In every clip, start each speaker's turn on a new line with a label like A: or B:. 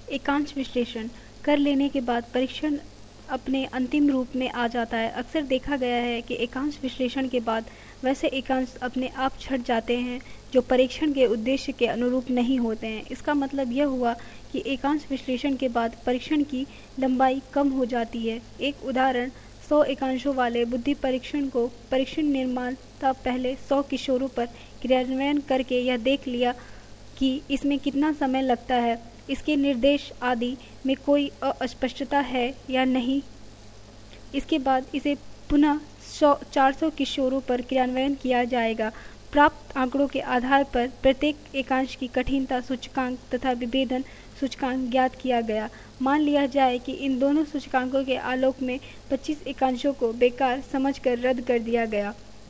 A: एकांश विश्लेषण कर लेने के बाद परीक्षण अपने अंतिम रूप में आ जाता है। अक्सर देखा गया है कि एकांश विश्लेषण के बाद वैसे एकांश अपने आप छट जाते हैं जो परीक्षण के उद्देश्य के अनुरूप नहीं होते हैं। इसका मतलब यह हुआ कि एकांश विश्लेषण के बाद परीक्षण की लंबाई कम हो जाती है। एक उदाहरण 100 एकांशों वाले बुद्धि परीक्षण को परीक्षण निर्माता पहले 100 किशोरों पर क्रियान्वयन करके यह देख लिया कि इसमें कितना समय लगता है, इसके निर्देश आदि में कोई अस्पष्टता है या नहीं। इसके बाद इसे पुनः 400 किशोरों पर क्रियान्वयन किया जाएगा। प्राप्त आंकड़ों के आधार पर प्रत्येक एकांश की कठिनता सूचकांक तथा विभेदन सूचकांक ज्ञात किया गया। मान लिया जाए कि इन दोनों सूचकांकों के आलोक में 25 एकांशों को बेकार समझकर रद्द कर दिया गया।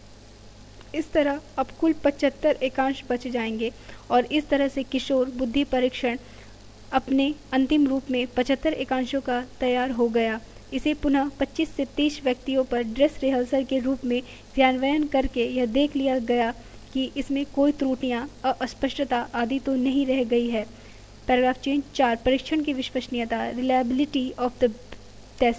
A: इस तरह अब कुल 75 एकांश बच जाएंगे और इस तरह से किशोर बुद्धि परीक्षण अपने अंतिम रूप में 75 एकांशों का तैयार हो गया। इसे पुनः 25 से 30 व्यक्तियों पर ड्रेस रिहर्सल के रूप में क्रियान्वयन करके यह देख लिया गया कि इसमें कोई त्रुटियां, अस्पष्टता आदि तो नहीं रह गई है। पैराग्राफ चेंज 4 परीक्षण की विश्वसनीयता, रिलायबिलिटी ऑफ द टेस्ट।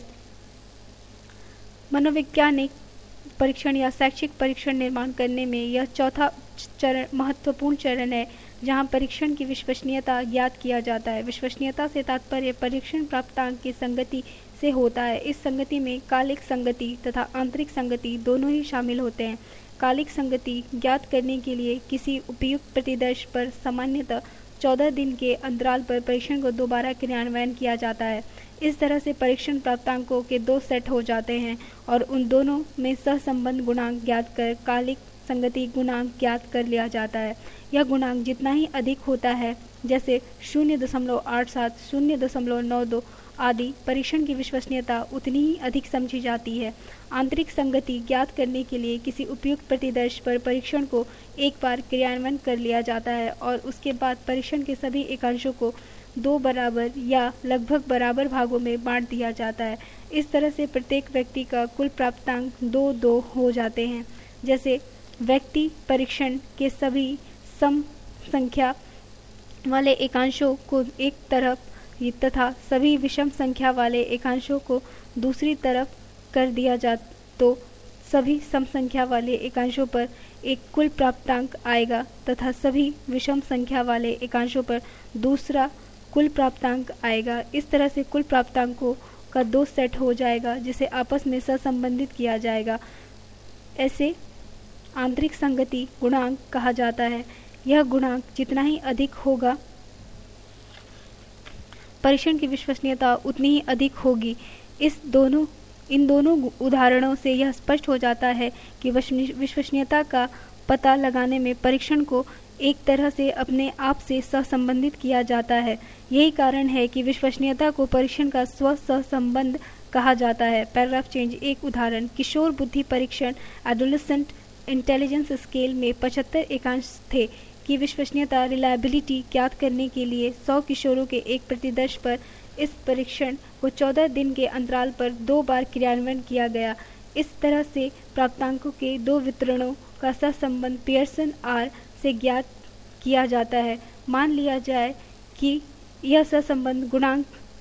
A: मनोवैज्ञानिक परीक्षण या शैक्षिक परीक्षण निर्माण करने में यह चौथा महत्वपूर्ण चरण है जहां परीक्षण की विश्वसनीयता ज्ञात किया जाता है। विश्वसनीयता से तात्पर्य परीक्षण प्राप्तांक की संगति से होता है। इस संगति में कालिक संगति तथा आंतरिक संगति दोनों ही शामिल होते हैं। कालिक संगति ज्ञात करने के लिए किसी उपयुक्त प्रतिदर्श पर सामान्यतः 14 दिन के अंतराल पर परीक्षण को दोबारा क्रियान्वयन किया जाता है। इस तरह से परीक्षण प्राप्तांकों के 2 सेट हो जाते हैं और उन दोनों में सहसंबंध गुणांक ज्ञात कर कालिक संगति गुणांक ज्ञात कर लिया जाता है। यह गुणांक जितना ही अधिक होता है, जैसे 0.87, 0.92 आदि, परीक्षण की विश्वसनीयता उतनी ही अधिक समझी जाती है। आंतरिक संगति ज्ञात करने के लिए किसी उपयुक्त प्रतिदर्श पर परीक्षण को एक बार क्रियान्वयन कर लिया जाता है और उसके बाद परीक्षण के सभी एकांशों को 2 बराबर या लगभग बराबर भागों में बांट दिया जाता है। इस तरह से प्रत्येक व्यक्ति का कुल प्राप्तांक 2-2 हो जाते हैं। जैसे व्यक्ति परीक्षण के सभी सम संख्या वाले एकांशों को एक तरफ तथा सभी विषम संख्या वाले एकांशों को दूसरी तरफ कर दिया जाए तो सभी सम संख्या वाले एकांशों पर एक कुल प्राप्तांक आएगा तथा सभी विषम संख्या वाले एकांशों पर दूसरा कुल प्राप्तांक आएगा। इस तरह से कुल प्राप्तांकों का 2 सेट हो जाएगा जिसे आपस में सहसंबंधित किया जाएगा। ऐसे आंतरिक संगति गुणांक कहा जाता है। यह गुणांक जितना ही अधिक होगा, परीक्षण की विश्वसनीयता उतनी ही अधिक होगी। इन दोनों उदाहरणों से यह स्पष्ट हो जाता है कि विश्वसनीयता का पता लगाने में परीक्षण को एक तरह से अपने आप से सहसंबंधित किया जाता है। यही कारण है कि विश्वसनीयता को परीक्षण का स्व-सहसंबंध कहा जाता है। पैराग्राफ चेंज एक उदाहरण, किशोर बुद्धि परीक्षण एडोलेसेंट इंटेलिजेंस स्केल में 75 एकांश थे की विश्वसनीयता रिलायबिलिटी ज्ञात करने के लिए 100 किशोरों के एक प्रतिदर्श पर इस परीक्षण को 14 दिन के अंतराल पर 2 बार क्रियान्वयन किया गया। इस तरह से प्राप्तांकों के 2 वितरणों का सहसंबंध पियर्सन आर से ज्ञात किया जाता है। मान लिया जाए कि यह सहसंबंध गुणांक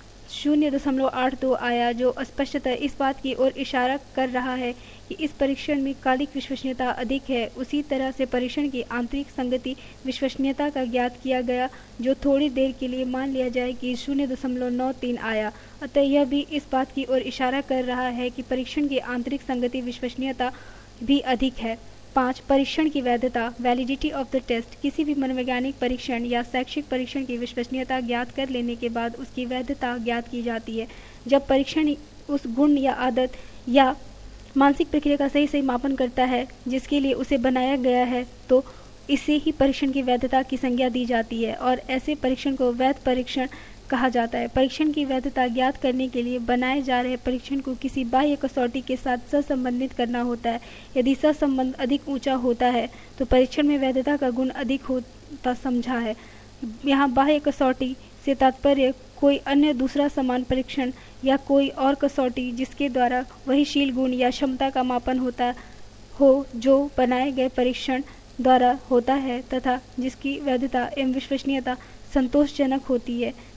A: 0.82 आया, जो स्पष्टतः इस बात की ओर इशारा कर रहा है कि इस परीक्षण में कालिक विश्वसनीयता अधिक है। उसी तरह से परीक्षण की आंतरिक संगति विश्वसनीयता का ज्ञात किया गया, जो थोड़ी देर के लिए मान लिया जाए कि 0.93 आया। अतः यह भी इस बात की ओर इशारा कर रहा है कि परीक्षण की आंतरिक संगति विश्वसनीयता भी अधिक है। 5 परीक्षण की वैधता, वैलिडिटी ऑफ द टेस्ट। किसी भी मनोवैज्ञानिक परीक्षण या शैक्षिक परीक्षण की विश्वसनीयता ज्ञात कर लेने के बाद उसकी वैधता ज्ञात की जाती है। जब परीक्षण उस गुण या आदत या मानसिक प्रक्रिया का सही मापन करता है जिसके लिए उसे बनाया गया है, तो इसे ही परीक्षण की वैधता की संज्ञा दी जाती है और ऐसे परीक्षण को वैध परीक्षण कहा जाता है। परीक्षण की वैधता ज्ञात करने के लिए बनाए जा रहे परीक्षण को किसी बाह्य कसौटी के साथ सहसंबंधित करना होता है। यदि सहसंबंध अधिक ऊंचा होता है तो परीक्षण में वैधता का गुण अधिक होता समझा है। यहाँ बाह्य कसौटी से तात्पर्य कोई अन्य दूसरा समान परीक्षण या कोई और कसौटी जिसके द्वारा वही शील गुण या क्षमता का मापन होता हो जो बनाए गए परीक्षण द्वारा होता है तथा जिसकी वैधता एवं विश्वसनीयता संतोषजनक होती है।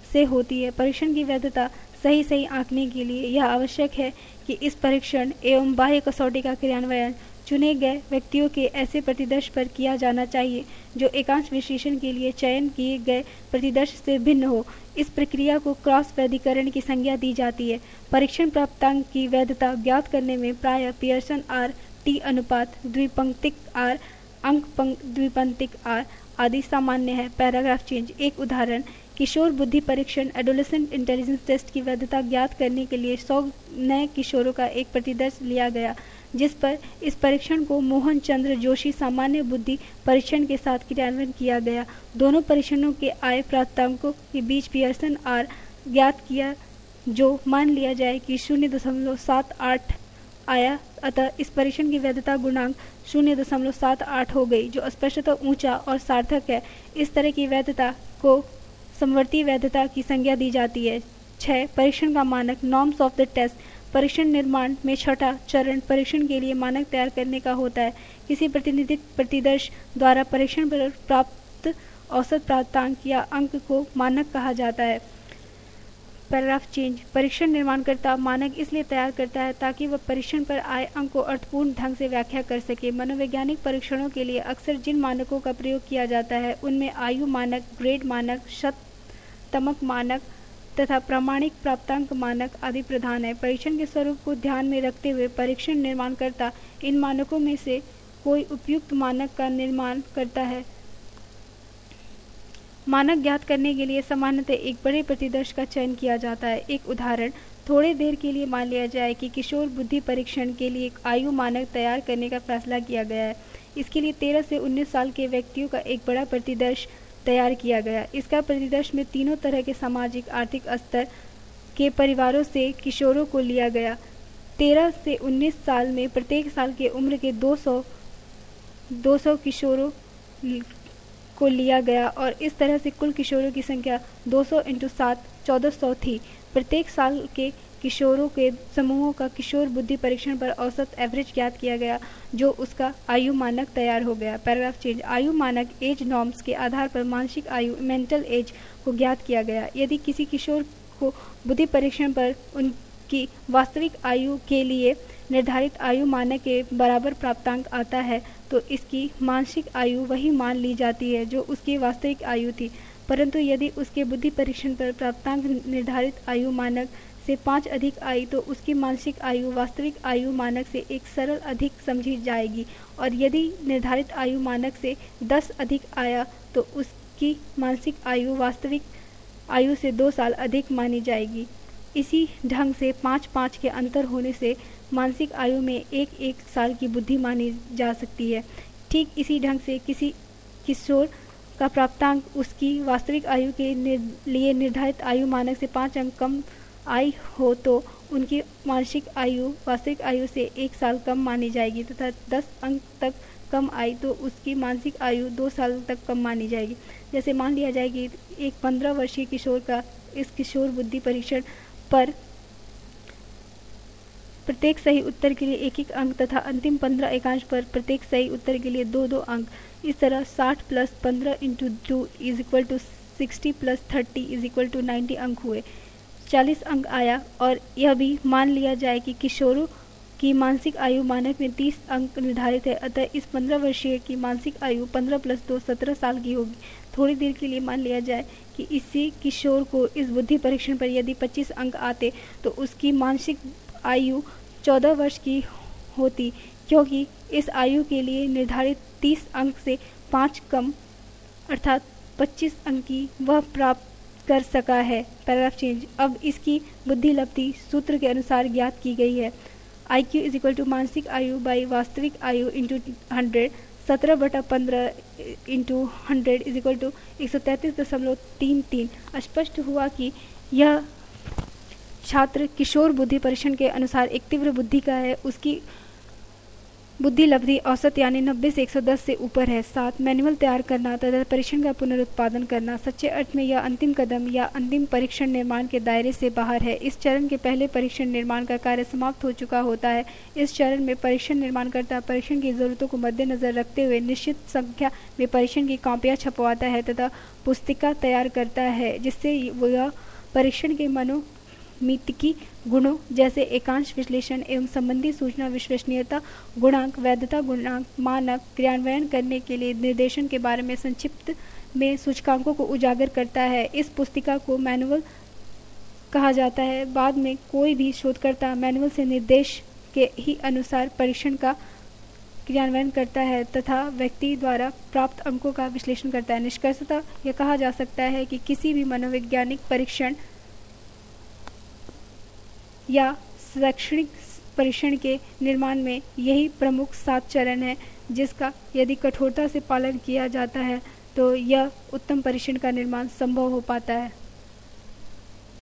A: से होती है। परीक्षण की वैधता सही आंकने के लिए यह आवश्यक है कि इस परीक्षण एवं बाह्य कसौटी का क्रियान्वयन चुने गए व्यक्तियों के ऐसे प्रतिदर्श पर किया जाना चाहिए जो एकांश विश्लेषण के लिए चयन किए गए प्रतिदर्श से भिन्न हो। इस प्रक्रिया को क्रॉस वैधीकरण की संज्ञा दी जाती है। परीक्षण प्राप्तांक की वैधता ज्ञात करने में प्रायः पियर्सन आर टी अनुपात, द्विपंक्तिक आर, अंक द्विपंक्तिक आर आदि सामान्य है। Paragraph change. एक उदाहरण, किशोर बुद्धि परीक्षण एडोलेसेंट इंटेलिजेंस टेस्ट की वैधता ज्ञात करने के लिए 100 नए किशोरों का एक प्रतिदर्श लिया गया, जिस पर इस परीक्षण को मोहन चंद्र जोशी सामान्य बुद्धि परीक्षण के साथ क्रियान्वयन किया गया। दोनों परीक्षणों के आय प्राप्तांकों के बीच पियर्सन आर ज्ञात किया जो मान लिया जाए कि 0.78 आया, अतः इस परीक्षण की वैधता गुणांक 0.78 हो गई, जो स्पष्टतः ऊंचा और सार्थक है। इस तरह की वैधता को समवर्ती वैधता की संज्ञा दी जाती है। 6. परीक्षण का मानक, नॉर्म्स ऑफ द टेस्ट। परीक्षण निर्माण में छठा चरण परीक्षण के लिए मानक तैयार करने का होता है। किसी प्रतिनिधिक प्रतिदर्श द्वारा परीक्षण पर प्राप्त औसत प्राप्तांक या अंक को मानक कहा जाता है। Paragraph change. परीक्षण निर्माणकर्ता मानक इसलिए तैयार करता है ताकि वह परीक्षण पर आए अंक को अर्थपूर्ण ढंग से व्याख्या कर सके। मनोवैज्ञानिक परीक्षणों के लिए अक्सर जिन मानकों का प्रयोग किया जाता है उनमें आयु मानक, ग्रेड मानक, शततमक मानक तथा प्रामाणिक प्राप्तांक मानक आदि प्रधान है। परीक्षण के स्वरूप को ध्यान में रखते हुए परीक्षण निर्माणकर्ता इन मानकों में से कोई उपयुक्त मानक का निर्माण करता है। मानक ज्ञात करने के लिए सामान्यतः एक बड़े प्रतिदर्श का चयन किया जाता है। एक उदाहरण, थोड़े देर के लिए मान लिया जाए कि किशोर बुद्धि परीक्षण के लिए एक आयु मानक तैयार करने का फैसला किया गया है। इसके लिए 13 से 19 साल के व्यक्तियों का एक बड़ा प्रतिदर्श तैयार किया गया। इसका प्रतिदर्श में तीनों तरह के सामाजिक आर्थिक स्तर के परिवारों से किशोरों को लिया गया। 13 से 19 साल में प्रत्येक साल के उम्र के 200 किशोरों को लिया गया और इस तरह से कुल किशोरों की संख्या 200 × 7 1400 थी। प्रत्येक साल के किशोरों के समूहों का किशोर बुद्धि परीक्षण पर औसत एवरेज ज्ञात किया गया, जो उसका आयु मानक तैयार हो गया। Paragraph change. आयु मानक एज नॉर्म्स के आधार पर मानसिक आयु मेंटल एज को ज्ञात किया गया। यदि किसी किशोर को बुद्धि परीक्षण पर उनकी वास्तविक आयु के लिए निर्धारित आयु मानक के बराबर प्राप्तांक आता है तो इसकी मानसिक आयु वही मान ली जाती है जो उसकी वास्तविक आयु थी। परंतु यदि उसके बुद्धि परीक्षण पर प्राप्तांक निर्धारित आयु मानक से 5 अधिक आई तो उसकी मानसिक आयु वास्तविक आयु मानक से एक सरल अधिक समझी जाएगी, और यदि निर्धारित आयु मानक से 10 अधिक आया तो उसकी मानसिक आयु वास्तविक आयु से 2 साल अधिक मानी जाएगी। इसी ढंग से 5-5 के अंतर होने से मानसिक आयु में 1-1 साल की बुद्धि मानी जा सकती है। ठीक इसी ढंग से किसी किशोर का प्राप्तांक उसकी वास्तविक आयु के लिए निर्धारित आयु मानक से 5 अंक कम आई हो तो उनकी मानसिक आयु वास्तविक आयु से 1 साल कम मानी जाएगी तथा 10 अंक तक कम आई तो उसकी मानसिक आयु 2 साल तक कम मानी जाएगी। जैसे मान लिया जाए कि एक 15 वर्षीय किशोर का इस किशोर बुद्धि परीक्षण पर प्रत्येक सही उत्तर के लिए 1-1 अंक तथा अंतिम 15 एकांश पर प्रत्येक सही उत्तर के लिए 2-2 अंक। इस तरह 60 + 15 × 2 = 60 + 30 = 90 अंक हुए। 40 अंक आया। और यह भी मान लिया जाए कि किशोरों की मानसिक आयु मानक में 30 अंक निर्धारित है, अतः इस 15 वर्षीय की मानसिक आयु 15 + 2 17 साल की होगी। थोड़ी देर के लिए मान लिया जाए कि इसी किशोर को इस बुद्धि परीक्षण पर यदि 25 अंक आते तो उसकी मानसिक आयु 14 वर्ष की होती, क्योंकि इस आयु के लिए निर्धारित 30 अंक से 5 कम अर्थात 25 अंक की वह प्राप्त कर सका है। Paragraph change. अब इसकी बुद्धि लब्धि सूत्र के अनुसार ज्ञात की गई है। IQ = मानसिक आयु बाई वास्तविक आयु × 100। 17/15 × 100 = 133.33। स्पष्ट हुआ कि यह छात्र किशोर बुद्धि परीक्षण के अनुसार एक तीव्र बुद्धि का है। उसकी बुद्धि लब्धि औसत यानी 90 से 110 से ऊपर है। 7 मैनुअल तैयार करना तथा परीक्षण का पुनरुत्पादन करना। सच्चे अर्थ में यह अंतिम कदम या अंतिम परीक्षण निर्माण के दायरे से बाहर है। इस चरण के पहले परीक्षण निर्माण का कार्य समाप्त हो चुका होता है। इस चरण में परीक्षण निर्माणकर्ता परीक्षण की जरूरतों को मद्देनजर रखते हुए निश्चित संख्या में परीक्षण की कॉपियाँ छपवाता है तथा पुस्तिका तैयार करता है, जिससे वह परीक्षण के मनोमितिकी गुणों जैसे एकांश विश्लेषण एवं संबंधी सूचना विश्वसनीयता गुणांक, वैधता गुणांक, मानक क्रियान्वयन करने के लिए निर्देशन के बारे में संक्षिप्त में सूचकांकों को उजागर करता है। इस पुस्तिका को मैनुअल कहा जाता है। बाद में कोई भी शोधकर्ता मैनुअल से निर्देश के ही अनुसार परीक्षण का क्रियान्वयन करता है तथा व्यक्ति द्वारा प्राप्त अंकों का विश्लेषण करता है। निष्कर्षतः यह कहा जा सकता है कि किसी भी मनोवैज्ञानिक परीक्षण या शैक्षणिक परीक्षण के निर्माण में यही प्रमुख 7 चरण है, जिसका यदि कठोरता से पालन किया जाता है तो यह उत्तम परीक्षण का निर्माण संभव हो पाता है।